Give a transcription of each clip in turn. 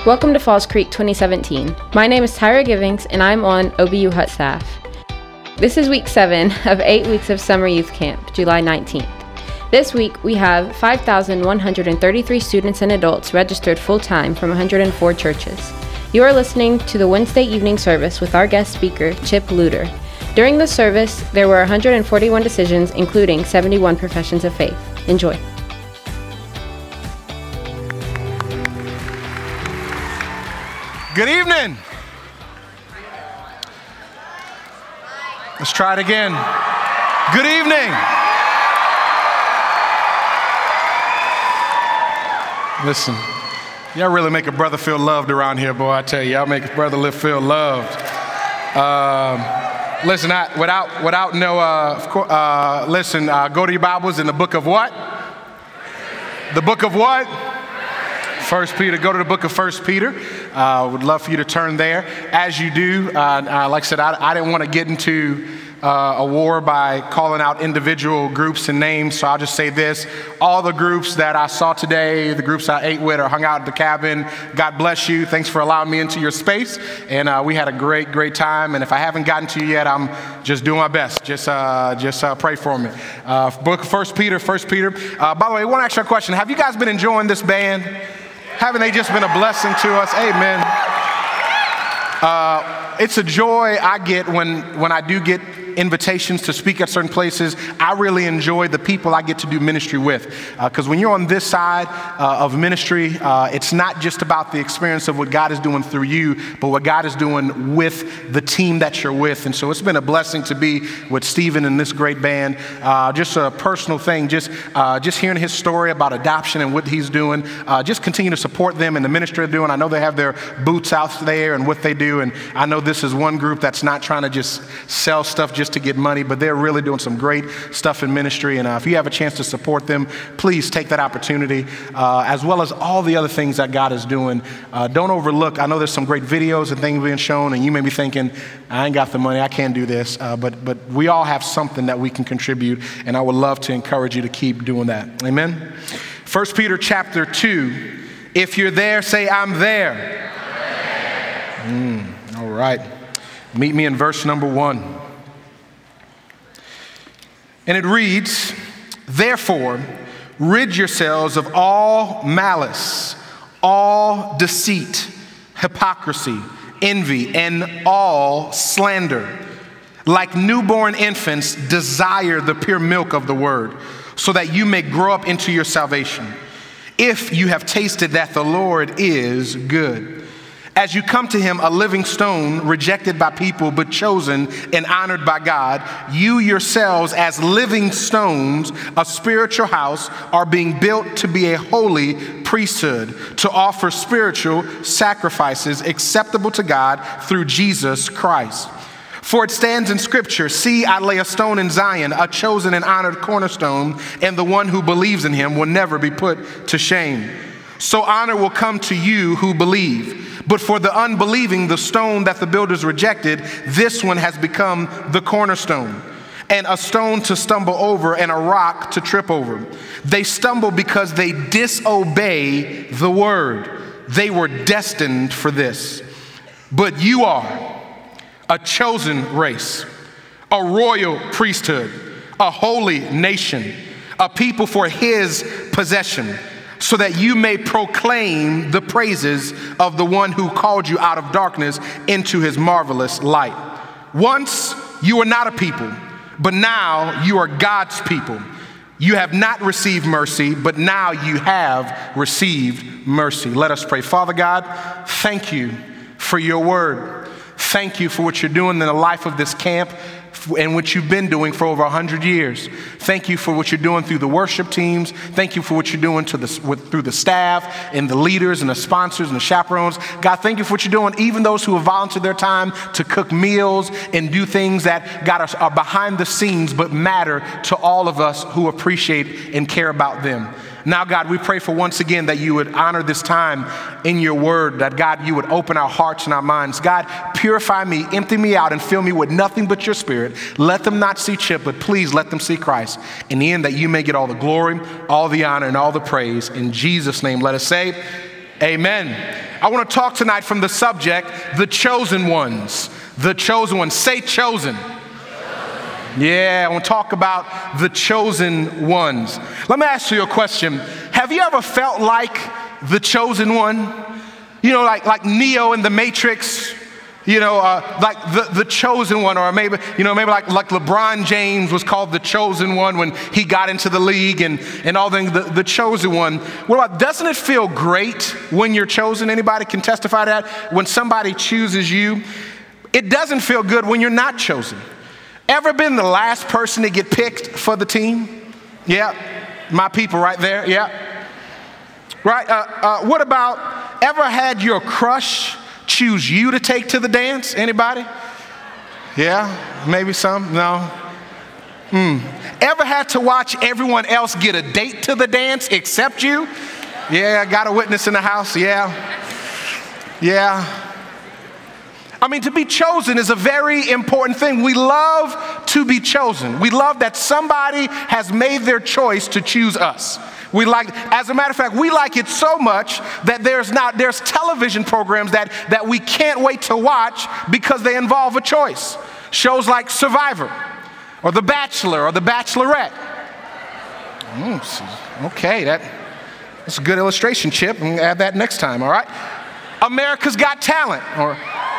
Welcome to Falls Creek 2017. My name is Tyra Givings, and I'm on OBU Hut staff. This is week 7 of 8 weeks of Summer Youth Camp, July 19th. This week, we have 5,133 students and adults registered full-time from 104 churches. You are listening to the Wednesday evening service with our guest speaker, Chip Luter. During the service, there were 141 decisions, including 71 professions of faith. Enjoy. Good evening. Let's try it again. Good evening. Listen, y'all really make a brother feel loved around here, boy. I tell you, y'all make a brother feel loved. Listen, go to your Bibles in the book of what? The book of what? 1 Peter. Go to the book of 1 Peter. Would love for you to turn there. As you do, like I said, I didn't want to get into a war by calling out individual groups and names, so I'll just say this. All the groups that I saw today, the groups I ate with or hung out at the cabin, God bless you. Thanks for allowing me into your space. And we had a great time. And if I haven't gotten to you yet, I'm just doing my best. Just pray for me. Book of 1 Peter. By the way, I want to ask you a question. Have you guys been enjoying this band? Haven't they just been a blessing to us? Amen. It's a joy I get when I do get invitations to speak at certain places. I really enjoy the people I get to do ministry with. Because when you're on this side of ministry, it's not just about the experience of what God is doing through you, but what God is doing with the team that you're with. And so it's been a blessing to be with Stephen and this great band. Just a personal thing, just hearing his story about adoption and what he's doing. Just continue to support them and the ministry they're doing. I know they have their boots out there and what they do. And I know this is one group that's not trying to just sell stuff just to get money, but they're really doing some great stuff in ministry. And if you have a chance to support them, please take that opportunity, as well as all the other things that God is doing. Don't overlook. I know there's some great videos and things being shown, and you may be thinking, I ain't got the money, I can't do this. But we all have something that we can contribute, and I would love to encourage you to keep doing that. Amen. 1 Peter chapter 2. If you're there, say, I'm there. All right. Meet me in verse number 1. And it reads, therefore, rid yourselves of all malice, all deceit, hypocrisy, envy, and all slander. Like newborn infants, desire the pure milk of the word, so that you may grow up into your salvation, if you have tasted that the Lord is good. As you come to him, a living stone, rejected by people, but chosen and honored by God, you yourselves as living stones, a spiritual house, are being built to be a holy priesthood, to offer spiritual sacrifices acceptable to God through Jesus Christ. For it stands in Scripture, see, I lay a stone in Zion, a chosen and honored cornerstone, and the one who believes in him will never be put to shame. So honor will come to you who believe. But for the unbelieving, the stone that the builders rejected, this one has become the cornerstone, and a stone to stumble over and a rock to trip over. They stumble because they disobey the word. They were destined for this. But you are a chosen race, a royal priesthood, a holy nation, a people for his possession, so that you may proclaim the praises of the one who called you out of darkness into his marvelous light. Once you were not a people, but now you are God's people. You have not received mercy, but now you have received mercy. Let us pray. Father God, thank you for your word. Thank you for what you're doing in the life of this camp and what you've been doing for over 100 years. Thank you for what you're doing through the worship teams. Thank you for what you're doing through the staff and the leaders and the sponsors and the chaperones. God, thank you for what you're doing, even those who have volunteered their time to cook meals and do things that, God, are behind the scenes but matter to all of us who appreciate and care about them. Now, God, we pray for once again that you would honor this time in your word, that God, you would open our hearts and our minds. God, purify me, empty me out, and fill me with nothing but your spirit. Let them not see Chip, but please let them see Christ. In the end, that you may get all the glory, all the honor, and all the praise. In Jesus' name, let us say, Amen. I want to talk tonight from the subject, the chosen ones. The chosen ones. Say chosen. Yeah, I want to talk about the chosen ones. Let me ask you a question. Have you ever felt like the chosen one? You know, like Neo in the Matrix, like the chosen one, or maybe like LeBron James was called the chosen one when he got into the league and all things, the chosen one. What about, doesn't it feel great when you're chosen? Anybody can testify to that? When somebody chooses you, it doesn't feel good when you're not chosen. Ever been the last person to get picked for the team? Yeah, my people right there, yeah. Right, what about, ever had your crush choose you to take to the dance? Anybody? Yeah, maybe some, no. Ever had to watch everyone else get a date to the dance except you? Yeah, got a witness in the house, yeah. I mean, to be chosen is a very important thing. We love to be chosen. We love that somebody has made their choice to choose us. As a matter of fact, we like it so much that there's television programs that we can't wait to watch because they involve a choice. Shows like Survivor, or The Bachelor, or The Bachelorette. Okay, that's a good illustration, Chip. I'm gonna add that next time, all right? America's Got Talent, or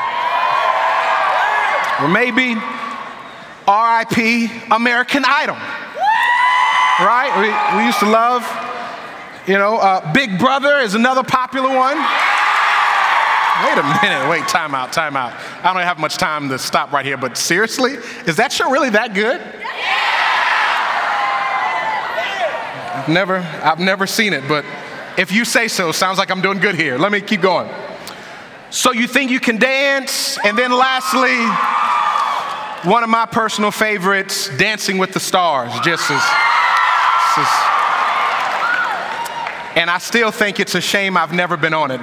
maybe R.I.P. American Idol, right? We used to love, Big Brother is another popular one. Wait a minute, time out. I don't have much time to stop right here, but seriously, is that show really that good? I've never seen it, but if you say so, sounds like I'm doing good here. Let me keep going. So you think you can dance, and then lastly, one of my personal favorites, Dancing with the Stars, and I still think it's a shame I've never been on it.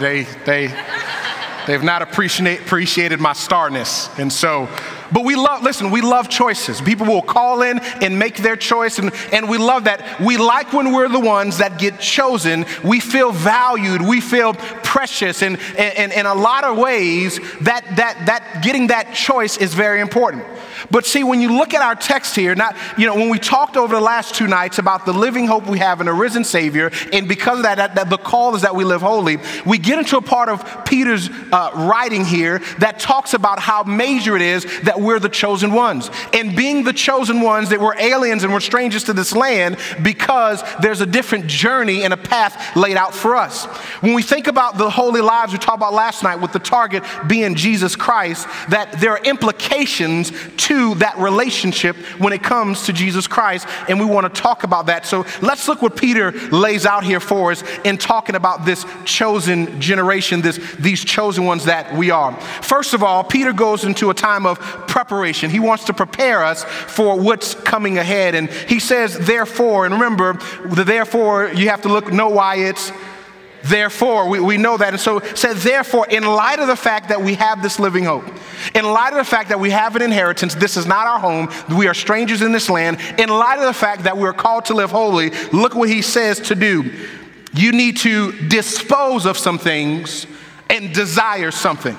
They've not appreciated my starness, and so. But we love choices. People will call in and make their choice, and we love that. We like when we're the ones that get chosen. We feel valued. We feel precious, and in a lot of ways, that getting that choice is very important. But see, when you look at our text here, when we talked over the last 2 nights about the living hope we have in a risen Savior, and because of that the call is that we live holy, we get into a part of Peter's writing here that talks about how major it is that we're the chosen ones. And being the chosen ones, that we're aliens and we're strangers to this land because there's a different journey and a path laid out for us. When we think about the holy lives we talked about last night with the target being Jesus Christ, that there are implications to that relationship when it comes to Jesus Christ, and we want to talk about that. So let's look what Peter lays out here for us in talking about this chosen generation, these chosen ones that we are. First of all, Peter goes into a time of preparation. He wants to prepare us for what's coming ahead, and he says, therefore, and remember, the therefore, you have to know why it's therefore. We know that. And so it says, therefore, in light of the fact that we have this living hope, in light of the fact that we have an inheritance, this is not our home, we are strangers in this land, in light of the fact that we're called to live holy, look what he says to do. You need to dispose of some things and desire something.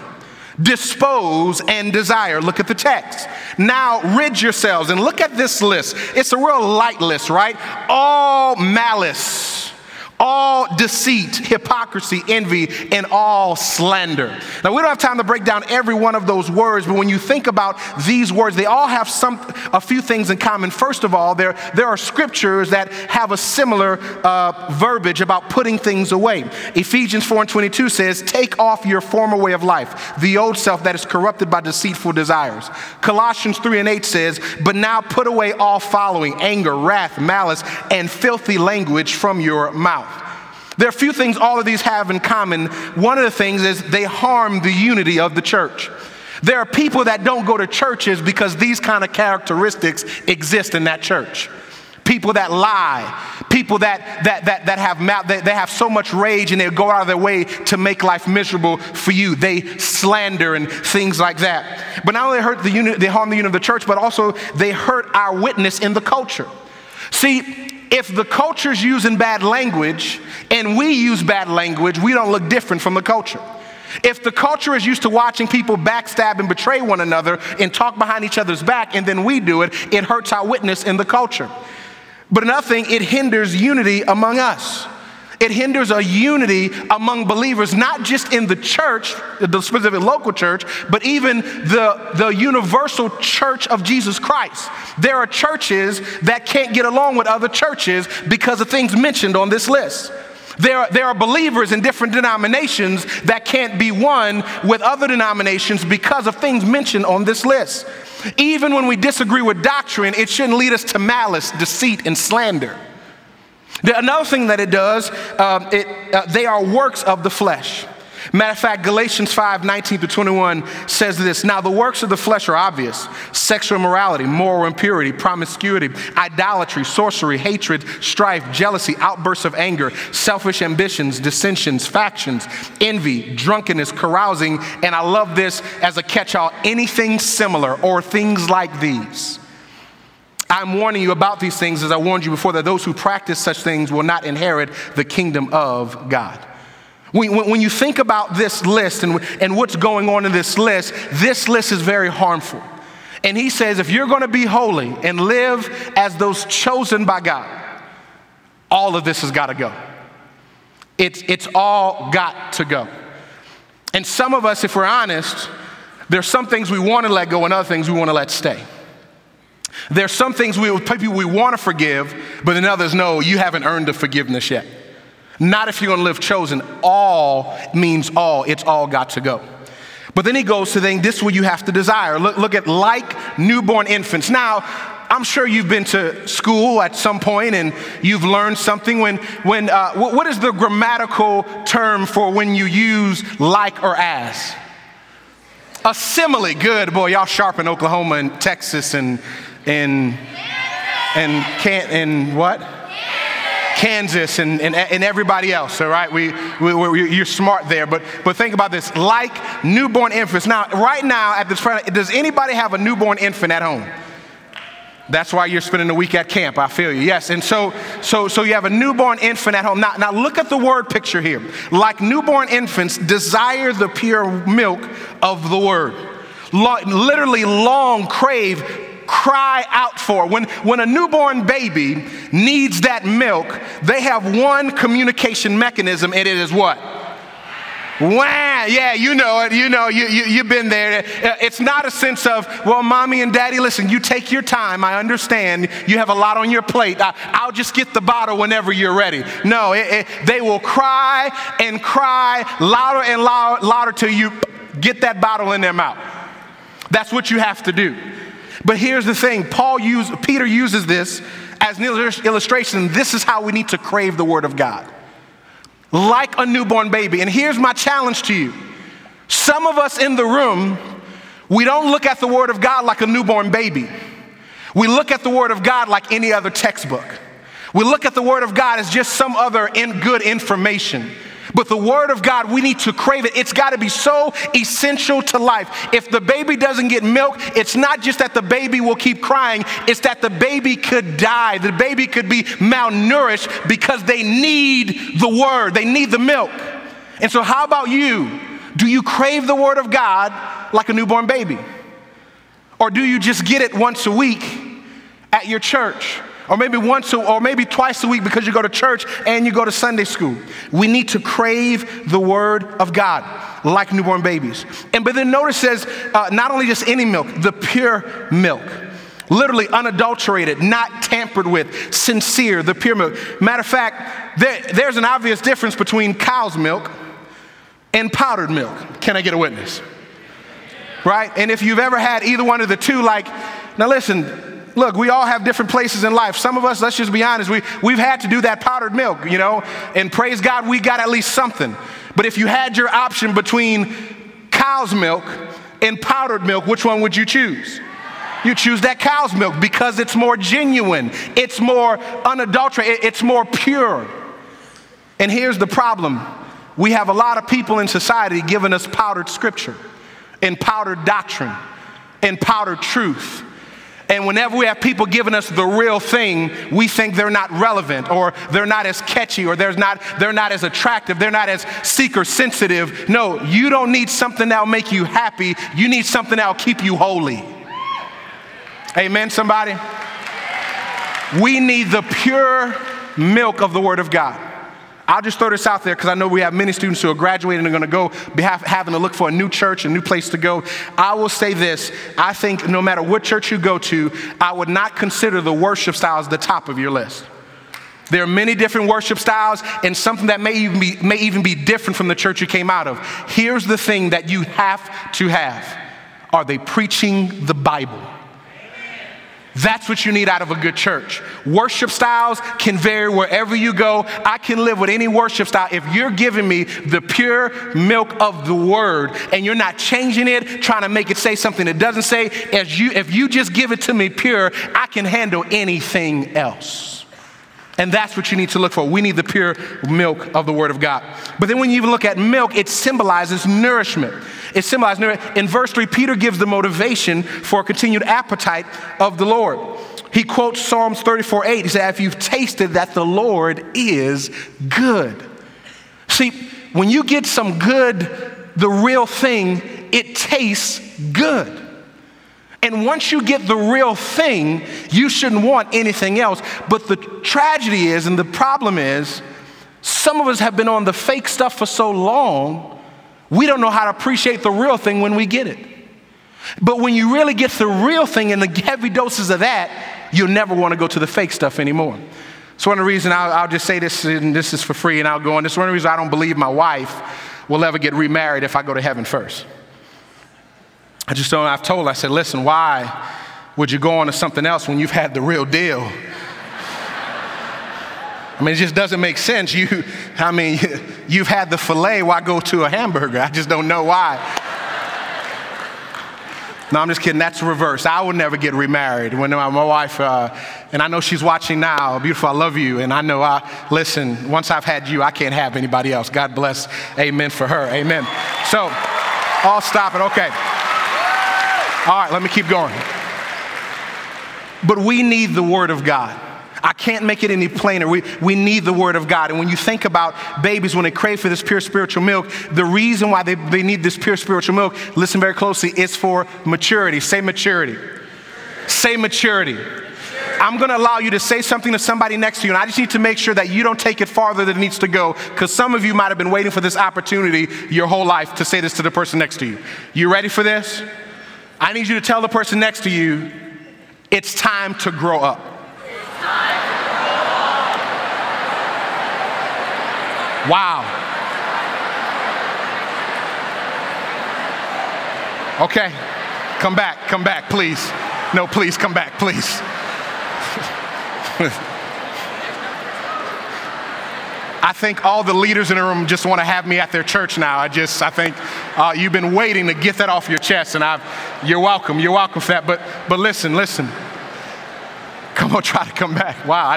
Dispose and desire. Look at the text. Now rid yourselves, and look at this list. It's a real light list, right? All malice, all deceit, hypocrisy, envy, and all slander. Now, we don't have time to break down every one of those words, but when you think about these words, they all have a few things in common. First of all, there are scriptures that have a similar verbiage about putting things away. Ephesians 4:22 says, take off your former way of life, the old self that is corrupted by deceitful desires. Colossians 3:8 says, but now put away all following, anger, wrath, malice, and filthy language from your mouth. There are a few things all of these have in common. One of the things is they harm the unity of the church. There are people that don't go to churches because these kind of characteristics exist in that church. People that lie, people that have so much rage and they go out of their way to make life miserable for you. They slander and things like that. But not only they harm the unity of the church, but also they hurt our witness in the culture. See, if the culture's using bad language and we use bad language, we don't look different from the culture. If the culture is used to watching people backstab and betray one another and talk behind each other's back, and then we do it, it hurts our witness in the culture. But another thing, it hinders unity among us. It hinders a unity among believers, not just in the church, the specific local church, but even the universal church of Jesus Christ. There are churches that can't get along with other churches because of things mentioned on this list. There are believers in different denominations that can't be one with other denominations because of things mentioned on this list. Even when we disagree with doctrine, it shouldn't lead us to malice, deceit, and slander. Another thing that it does, they are works of the flesh. Matter of fact, Galatians 5:19-21 says this: now the works of the flesh are obvious: sexual immorality, moral impurity, promiscuity, idolatry, sorcery, hatred, strife, jealousy, outbursts of anger, selfish ambitions, dissensions, factions, envy, drunkenness, carousing, and I love this as a catch-all, anything similar or things like these. I'm warning you about these things, as I warned you before, that those who practice such things will not inherit the kingdom of God. When you think about this list and what's going on in this list is very harmful. And he says, if you're going to be holy and live as those chosen by God, all of this has got to go. It's all got to go. And some of us, if we're honest, there's some things we want to let go and other things we want to let stay. There's some things we want to forgive, but then others, no, you haven't earned the forgiveness yet. Not if you're going to live chosen. All means all. It's all got to go. But then he goes to this is what you have to desire. Look at like newborn infants. Now, I'm sure you've been to school at some point and you've learned something. What is the grammatical term for when you use like or as? A simile. Good. Boy, y'all sharp in Oklahoma and Texas and what? Kansas and everybody else, all right? You're smart there, but think about this, like newborn infants. Now, right now, at this point, does anybody have a newborn infant at home? That's why you're spending the week at camp, I feel you, yes. And so you have a newborn infant at home. Now look at the word picture here. Like newborn infants, desire the pure milk of the word. Literally long, crave, cry out for. When a newborn baby needs that milk, they have one communication mechanism, and it is what? Wah! Yeah, you know it. You've been there. It's not a sense of, well, mommy and daddy, listen, you take your time. I understand you have a lot on your plate. I'll just get the bottle whenever you're ready. No, they will cry and cry louder and louder till you get that bottle in their mouth. That's what you have to do. But here's the thing, Peter uses this as an illustration. This is how we need to crave the word of God. Like a newborn baby. And here's my challenge to you. Some of us in the room, we don't look at the word of God like a newborn baby. We look at the word of God like any other textbook. We look at the word of God as just some other good information. But the word of God, we need to crave it. It's got to be so essential to life. If the baby doesn't get milk, it's not just that the baby will keep crying. It's that the baby could die. The baby could be malnourished because they need the word. They need the milk. And so how about you? Do you crave the word of God like a newborn baby? Or do you just get it once a week at your church? Or maybe twice a week because you go to church and you go to Sunday school. We need to crave the word of God like newborn babies. But then notice it says not only just any milk, the pure milk. Literally unadulterated, not tampered with, sincere, the pure milk. Matter of fact, there's an obvious difference between cow's milk and powdered milk. Can I get a witness? Right? And if you've ever had either one of the two, now listen, look, we all have different places in life. Some of us, let's just be honest, we've had to do that powdered milk, and praise God, we got at least something. But if you had your option between cow's milk and powdered milk, which one would you choose? You choose that cow's milk because it's more genuine, it's more unadulterated, it's more pure. And here's the problem. We have a lot of people in society giving us powdered scripture and powdered doctrine and powdered truth. And whenever we have people giving us the real thing, we think they're not relevant, or they're not as catchy, or they're not as attractive, they're not as seeker sensitive. No, you don't need something that'll make you happy. You need something that'll keep you holy. Amen, somebody? We need the pure milk of the Word of God. I'll just throw this out there because I know we have many students who are graduating and are going to go having to look for a new church, a new place to go. I will say this. I think no matter what church you go to, I would not consider the worship styles the top of your list. There are many different worship styles, and something that may even be different from the church you came out of. Here's the thing that you have to have. Are they preaching the Bible? That's what you need out of a good church. Worship styles can vary wherever you go. I can live with any worship style. If you're giving me the pure milk of the Word and you're not changing it, trying to make it say something it doesn't say, if you just give it to me pure, I can handle anything else. And that's what you need to look for. We need the pure milk of the Word of God. But then when you even look at milk, it symbolizes nourishment. It symbolizes nourishment. In verse 3, Peter gives the motivation for a continued appetite of the Lord. He quotes Psalms 34:8. He said, if you've tasted that the Lord is good. See, when you get some good, the real thing, it tastes good. And once you get the real thing, you shouldn't want anything else. But the tragedy is, and the problem is, some of us have been on the fake stuff for so long, we don't know how to appreciate the real thing when we get it. But when you really get the real thing and the heavy doses of that, you'll never want to go to the fake stuff anymore. So one of the reasons, I'll just say this, and this is for free, and I'll go on. This is one of the reasons I don't believe my wife will ever get remarried if I go to heaven first. I just don't. I've told her, I said, listen, why would you go on to something else when you've had the real deal? I mean, it just doesn't make sense. You've had the filet, why go to a hamburger? I just don't know why. No, I'm just kidding. That's the reverse. I would never get remarried. When my wife, and I know she's watching now, beautiful, I love you. And I know, listen, once I've had you, I can't have anybody else. God bless. Amen for her. Amen. So, I'll stop it. Okay. All right, let me keep going. But we need the Word of God. I can't make it any plainer. We need the Word of God. And when you think about babies, when they crave for this pure spiritual milk, the reason why they need this pure spiritual milk, listen very closely, is for maturity. Say maturity. Say maturity. I'm going to allow you to say something to somebody next to you, and I just need to make sure that you don't take it farther than it needs to go, because some of you might have been waiting for this opportunity your whole life to say this to the person next to you. You ready for this? I need you to tell the person next to you, it's time to grow up. Wow. Okay. Come back, please. No, please, come back, please. I think all the leaders in the room just want to have me at their church now. I think you've been waiting to get that off your chest, and you're welcome for that. But listen. Come on, try to come back. Wow.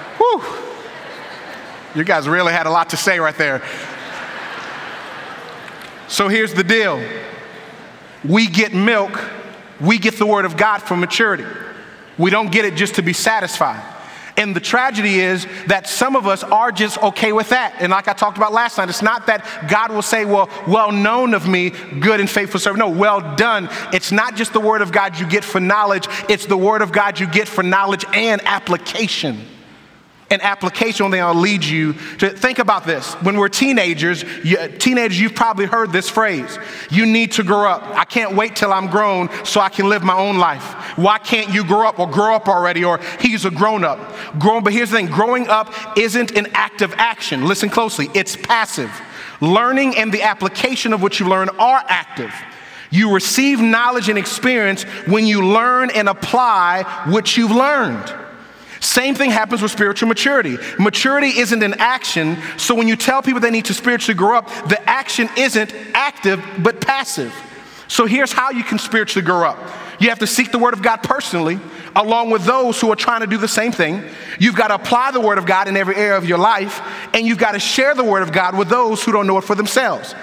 You guys really had a lot to say right there. So here's the deal. We get milk. We get the Word of God for maturity. We don't get it just to be satisfied. And the tragedy is that some of us are just okay with that. And like I talked about last night, it's not that God will say, well known of me, good and faithful servant. No, well done. It's not just the Word of God you get for knowledge. It's the Word of God you get for knowledge and application. And application will lead you to think about this. When we're teenagers, you've probably heard this phrase. You need to grow up. I can't wait till I'm grown so I can live my own life. Why can't you grow up, or grow up already, or he's a grown-up? But here's the thing. Growing up isn't an active action. Listen closely. It's passive. Learning and the application of what you learn are active. You receive knowledge and experience when you learn and apply what you've learned. Same thing happens with spiritual maturity. Maturity isn't an action, so when you tell people they need to spiritually grow up, the action isn't active but passive. So here's how you can spiritually grow up. You have to seek the Word of God personally, along with those who are trying to do the same thing. You've got to apply the Word of God in every area of your life, and you've got to share the Word of God with those who don't know it for themselves.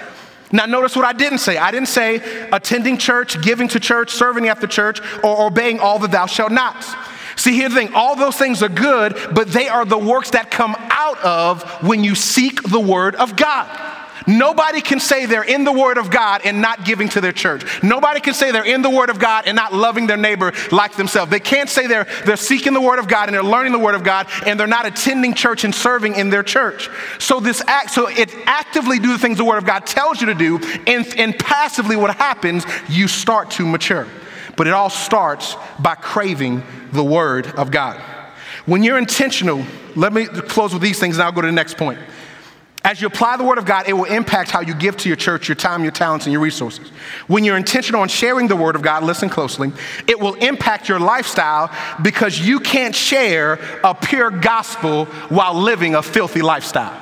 Now notice what I didn't say. I didn't say attending church, giving to church, serving at the church, or obeying all the thou shalt nots. See, here's the thing. All those things are good, but they are the works that come out of when you seek the word of God. Nobody can say they're in the word of God and not giving to their church. Nobody can say they're in the word of God and not loving their neighbor like themselves. They can't say they're seeking the word of God and they're learning the word of God and they're not attending church and serving in their church. So it actively do the things the word of God tells you to do, and passively what happens, you start to mature. But it all starts by craving the word of God. When you're intentional, let me close with these things and I'll go to the next point. As you apply the word of God, it will impact how you give to your church, your time, your talents, and your resources. When you're intentional on sharing the word of God, listen closely, it will impact your lifestyle because you can't share a pure gospel while living a filthy lifestyle.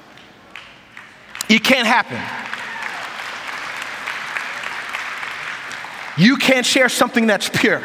It can't happen. You can't share something that's pure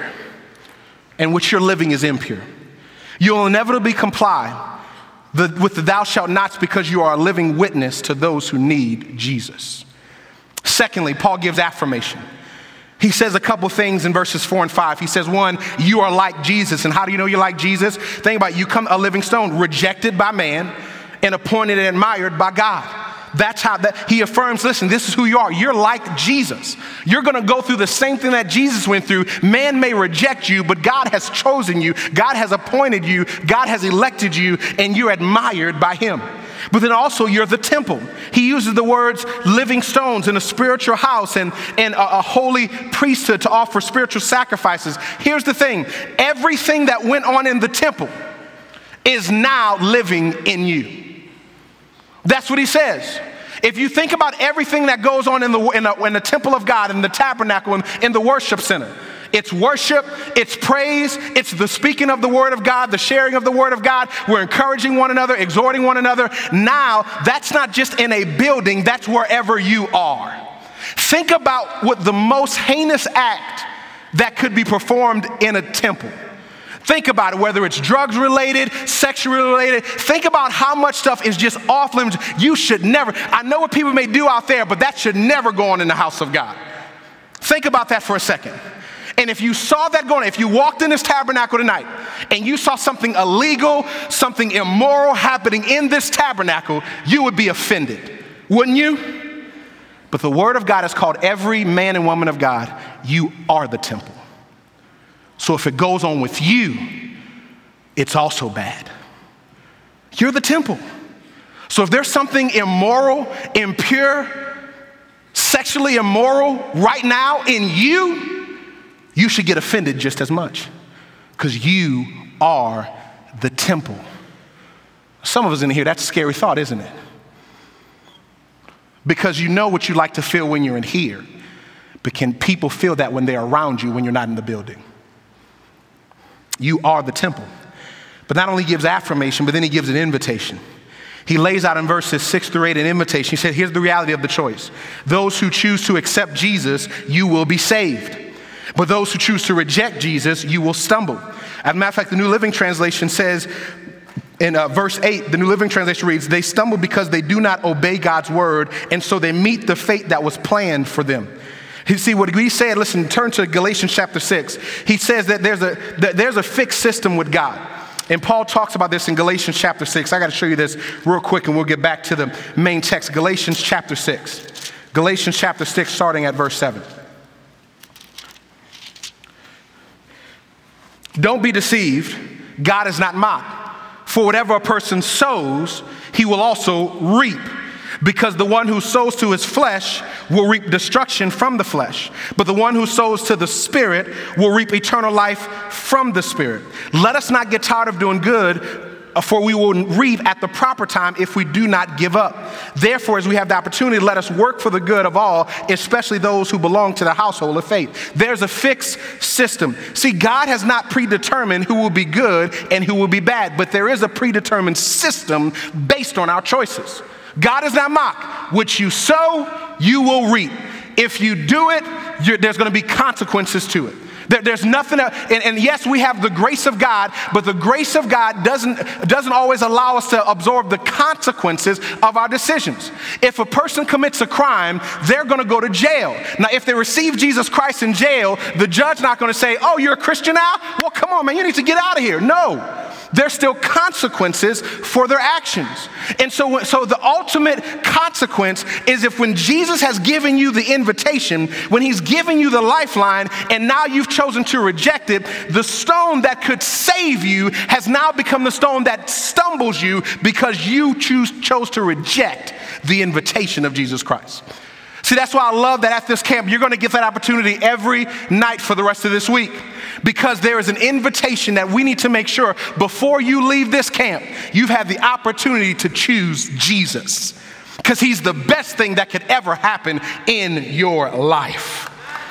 and what you're living is impure. You'll inevitably comply with the thou shalt nots because you are a living witness to those who need Jesus. Secondly, Paul gives affirmation. He says a couple things in verses 4 and 5. He says, one, you are like Jesus. And how do you know you're like Jesus? Think about it. You come a living stone, rejected by man and appointed and admired by God. That's how he affirms, listen, this is who you are. You're like Jesus. You're going to go through the same thing that Jesus went through. Man may reject you, but God has chosen you. God has appointed you. God has elected you, and you're admired by him. But then also you're the temple. He uses the words living stones in a spiritual house and a holy priesthood to offer spiritual sacrifices. Here's the thing. Everything that went on in the temple is now living in you. That's what he says. If you think about everything that goes on in the temple of God, in the tabernacle, in the worship center, it's worship, it's praise, it's the speaking of the word of God, the sharing of the word of God. We're encouraging one another, exhorting one another. Now, that's not just in a building, that's wherever you are. Think about what the most heinous act that could be performed in a temple. Think about it, whether it's drugs related, sexually related. Think about how much stuff is just off limits. You should never, I know what people may do out there, but that should never go on in the house of God. Think about that for a second. And if you saw that going on, if you walked in this tabernacle tonight and you saw something illegal, something immoral happening in this tabernacle, you would be offended, wouldn't you? But the word of God has called every man and woman of God, you are the temple. So if it goes on with you, it's also bad. You're the temple. So if there's something immoral, impure, sexually immoral right now in you, you should get offended just as much because you are the temple. Some of us in here, that's a scary thought, isn't it? Because you know what you like to feel when you're in here, but can people feel that when they're around you when you're not in the building? You are the temple. But not only gives affirmation, but then he gives an invitation. He lays out in verses 6 through 8 an invitation. He said, here's the reality of the choice. Those who choose to accept Jesus, you will be saved. But those who choose to reject Jesus, you will stumble. As a matter of fact, the New Living Translation says in verse 8, the New Living Translation reads, they stumble because they do not obey God's word, and so they meet the fate that was planned for them. You see, what he said, listen, turn to Galatians chapter 6. He says that there's a fixed system with God. And Paul talks about this in Galatians chapter 6. I got to show you this real quick and we'll get back to the main text. Galatians chapter 6. Galatians chapter 6, starting at verse 7. Don't be deceived. God is not mocked. For whatever a person sows, he will also reap. Because the one who sows to his flesh will reap destruction from the flesh, but the one who sows to the Spirit will reap eternal life from the Spirit. Let us not get tired of doing good, for we will reap at the proper time if we do not give up. Therefore, as we have the opportunity, let us work for the good of all, especially those who belong to the household of faith. There's a fixed system. See, God has not predetermined who will be good and who will be bad, but there is a predetermined system based on our choices. God is not mocked. What you sow, you will reap. If you do it, there's going to be consequences to it. There's nothing, and yes, we have the grace of God, but the grace of God doesn't always allow us to absorb the consequences of our decisions. If a person commits a crime, they're going to go to jail. Now, if they receive Jesus Christ in jail, the judge not going to say, oh, you're a Christian now? Well, come on, man, you need to get out of here. No. There's still consequences for their actions. And so the ultimate consequence is if when Jesus has given you the invitation, when he's given you the lifeline, and now you've chosen to reject it, the stone that could save you has now become the stone that stumbles you because you chose to reject the invitation of Jesus Christ. See, that's why I love that at this camp, you're going to get that opportunity every night for the rest of this week, because there is an invitation that we need to make sure before you leave this camp, you've had the opportunity to choose Jesus, because he's the best thing that could ever happen in your life.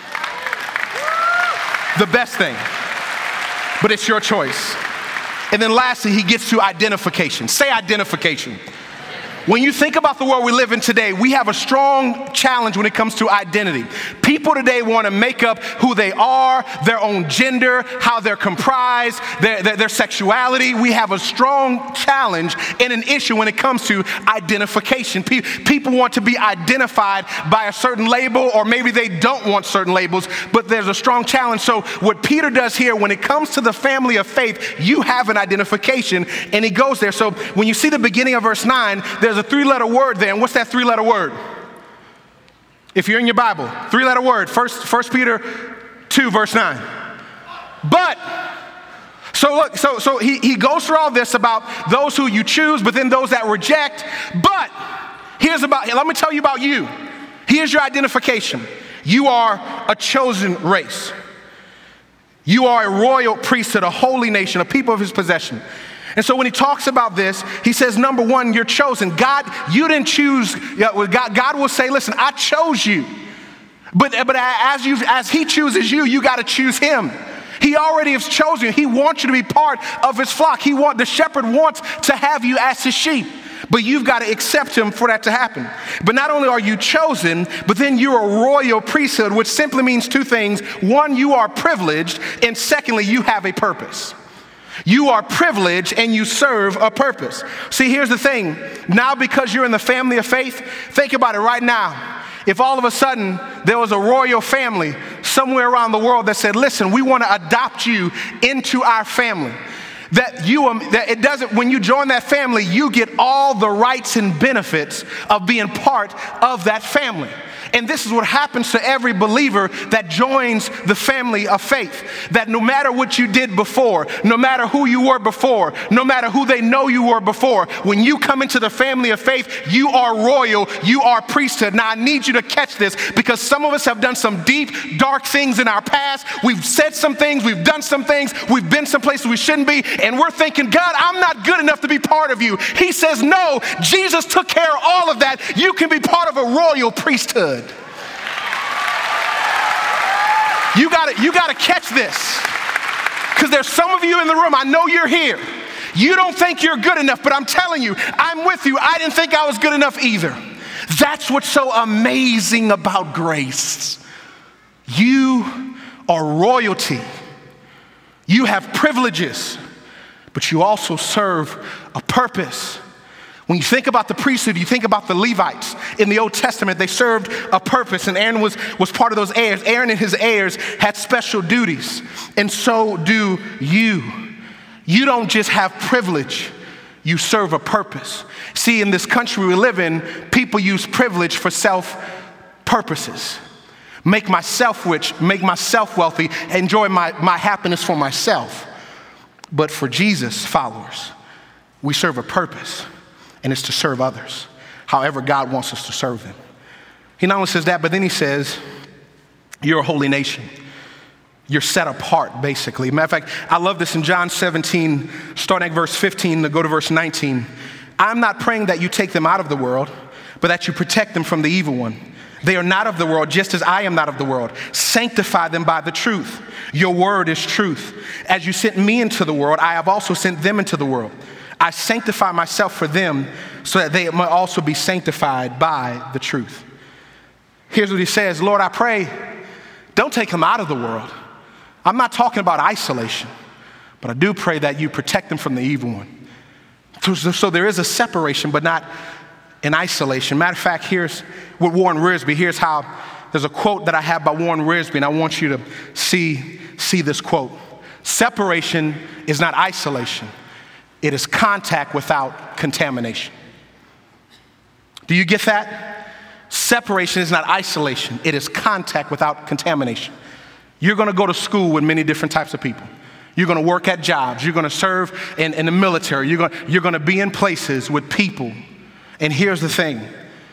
The best thing, but it's your choice. And then lastly, he gets to identification. Say identification. When you think about the world we live in today, we have a strong challenge when it comes to identity. People today want to make up who they are, their own gender, how they're comprised, their sexuality. We have a strong challenge and an issue when it comes to identification. People want to be identified by a certain label, or maybe they don't want certain labels, but there's a strong challenge. So what Peter does here, when it comes to the family of faith, you have an identification, and he goes there. So when you see the beginning of verse 9, there's a 3-letter word there. And what's that 3-letter word? If you're in your Bible, 3-letter word, 1 Peter 2, verse 9. But, so look, so he goes through all this about those who you choose, but then those that reject. But let me tell you about you. Here's your identification. You are a chosen race. You are a royal priesthood, a holy nation, a people of his possession. And so when he talks about this, he says, number one, you're chosen. God, you didn't choose. God will say, listen, I chose you. But as he chooses you, you got to choose him. He already has chosen you. He wants you to be part of his flock. The shepherd wants to have you as his sheep. But you've got to accept him for that to happen. But not only are you chosen, but then you're a royal priesthood, which simply means two things. One, you are privileged. And secondly, you have a purpose. You are privileged and you serve a purpose. See, here's the thing. Now, because you're in the family of faith, think about it right now. If all of a sudden there was a royal family somewhere around the world that said, listen, we want to adopt you into our family. When you join that family, you get all the rights and benefits of being part of that family. And this is what happens to every believer that joins the family of faith. That no matter what you did before, no matter who you were before, no matter who they know you were before, when you come into the family of faith, you are royal, you are priesthood. Now I need you to catch this, because some of us have done some deep, dark things in our past. We've said some things, we've done some things, we've been some places we shouldn't be, and we're thinking, God, I'm not good enough to be part of you. He says, no, Jesus took care of all of that. You can be part of a royal priesthood. You got to catch this, because there's some of you in the room, I know you're here. You don't think you're good enough, but I'm telling you, I'm with you. I didn't think I was good enough either. That's what's so amazing about grace. You are royalty. You have privileges, but you also serve a purpose. When you think about the priesthood, you think about the Levites in the Old Testament. They served a purpose, and Aaron was part of those heirs. Aaron and his heirs had special duties, and so do you. You don't just have privilege, you serve a purpose. See, in this country we live in, people use privilege for self-purposes. Make myself rich, make myself wealthy, enjoy my happiness for myself. But for Jesus followers, we serve a purpose. And it's to serve others, however God wants us to serve them. He not only says that, but then he says, you're a holy nation. You're set apart, basically. Matter of fact, I love this in John 17, starting at verse 15 to go to verse 19. I'm not praying that you take them out of the world, but that you protect them from the evil one. They are not of the world, just as I am not of the world. Sanctify them by the truth. Your word is truth. As you sent me into the world, I have also sent them into the world. I sanctify myself for them so that they might also be sanctified by the truth. Here's what he says, Lord, I pray, don't take them out of the world. I'm not talking about isolation, but I do pray that you protect them from the evil one. So there is a separation, but not an isolation. Matter of fact, here's with Warren Wiersbe. Here's how, there's a quote that I have by Warren Wiersbe, and I want you to see this quote. Separation is not isolation. It is contact without contamination. Do you get that? Separation is not isolation. It is contact without contamination. You're going to go to school with many different types of people. You're going to work at jobs. You're going to serve in the military. You're going to be in places with people. And here's the thing.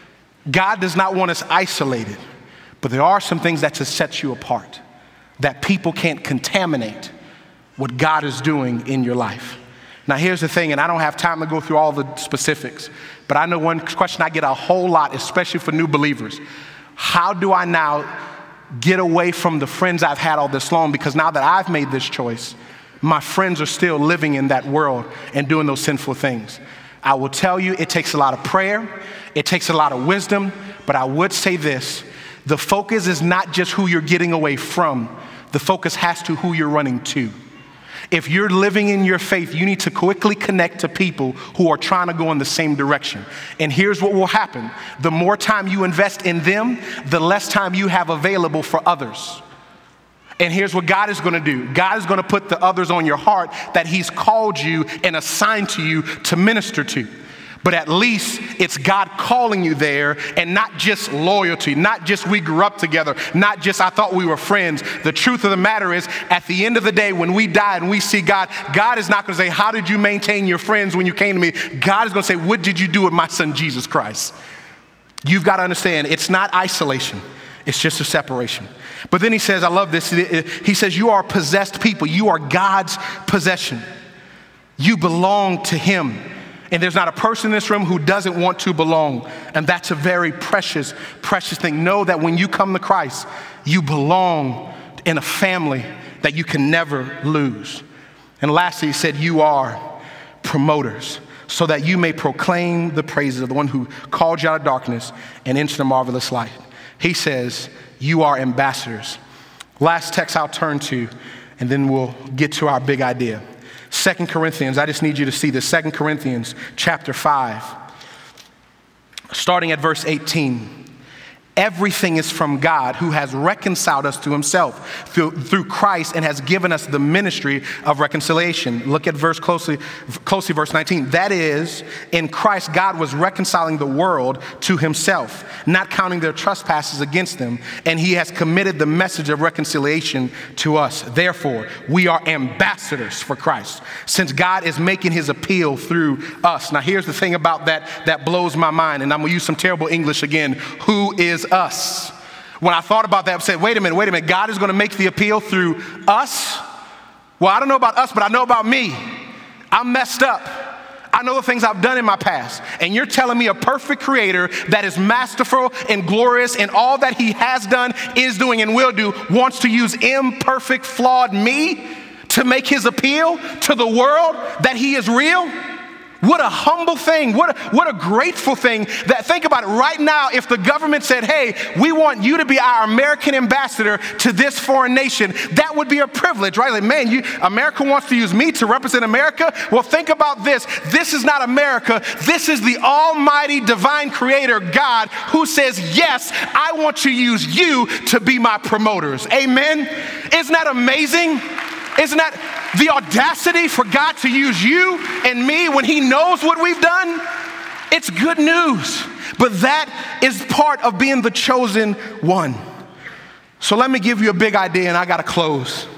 God does not want us isolated, but there are some things that just set you apart, that people can't contaminate what God is doing in your life. Now, here's the thing, and I don't have time to go through all the specifics, but I know one question I get a whole lot, especially for new believers. How do I now get away from the friends I've had all this long? Because now that I've made this choice, my friends are still living in that world and doing those sinful things. I will tell you, it takes a lot of prayer. It takes a lot of wisdom. But I would say this, the focus is not just who you're getting away from. The focus has to who you're running to. If you're living in your faith, you need to quickly connect to people who are trying to go in the same direction. And here's what will happen. The more time you invest in them, the less time you have available for others. And here's what God is going to do. God is going to put the others on your heart that he's called you and assigned to you to minister to. But at least it's God calling you there, and not just loyalty, not just we grew up together, not just I thought we were friends. The truth of the matter is, at the end of the day, when we die and we see God, God is not going to say, how did you maintain your friends when you came to me? God is going to say, what did you do with my son, Jesus Christ? You've got to understand, it's not isolation. It's just a separation. But then he says, I love this. He says, you are possessed people. You are God's possession. You belong to him. And there's not a person in this room who doesn't want to belong. And that's a very precious, precious thing. Know that when you come to Christ, you belong in a family that you can never lose. And lastly, he said, you are promoters, so that you may proclaim the praises of the one who called you out of darkness and into the marvelous light. He says, you are ambassadors. Last text I'll turn to, and then we'll get to our big idea. 2 Corinthians, I just need you to see this. 2 Corinthians chapter 5, starting at verse 18. Everything is from God, who has reconciled us to himself through Christ and has given us the ministry of reconciliation. Look at verse closely, verse 19. That is, in Christ, God was reconciling the world to himself, not counting their trespasses against them, and he has committed the message of reconciliation to us. Therefore, we are ambassadors for Christ, since God is making his appeal through us. Now, here's the thing about that blows my mind, and I'm going to use some terrible English again. Who is us? When I thought about that, I said, wait a minute, God is going to make the appeal through us? Well, I don't know about us, but I know about me. I'm messed up. I know the things I've done in my past. And you're telling me a perfect creator that is masterful and glorious in all that he has done, is doing, and will do, wants to use imperfect, flawed me to make his appeal to the world that he is real? What a humble thing. What a grateful thing. That, think about it right now, if the government said, hey, we want you to be our American ambassador to this foreign nation, that would be a privilege, right? Like, man, America wants to use me to represent America? Well, think about this. This is not America. This is the almighty divine creator, God, who says, yes, I want to use you to be my promoters. Amen? Isn't that amazing? Isn't that the audacity for God to use you and me when he knows what we've done? It's good news. But that is part of being the chosen one. So let me give you a big idea, and I got to close.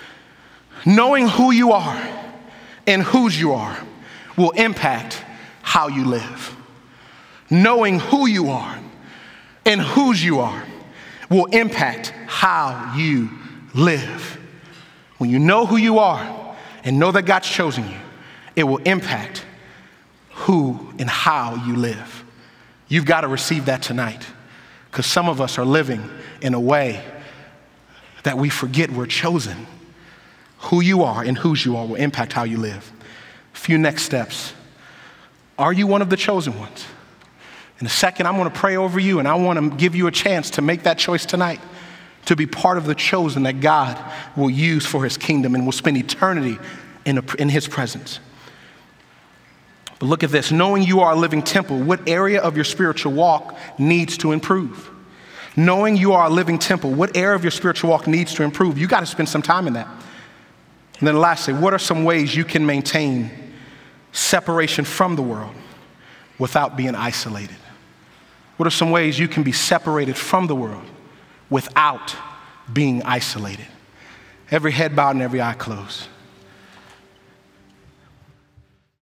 Knowing who you are and whose you are will impact how you live. Knowing who you are and whose you are will impact how you live. When you know who you are and know that God's chosen you, it will impact who and how you live. You've got to receive that tonight, because some of us are living in a way that we forget we're chosen. Who you are and whose you are will impact how you live. A few next steps. Are you one of the chosen ones? In a second, I'm going to pray over you, and I want to give you a chance to make that choice tonight, to be part of the chosen that God will use for his kingdom and will spend eternity in his presence. But look at this. Knowing you are a living temple, what area of your spiritual walk needs to improve? Knowing you are a living temple, what area of your spiritual walk needs to improve? You got to spend some time in that. And then lastly, what are some ways you can maintain separation from the world without being isolated? What are some ways you can be separated from the world without being isolated? Every head bowed and every eye closed.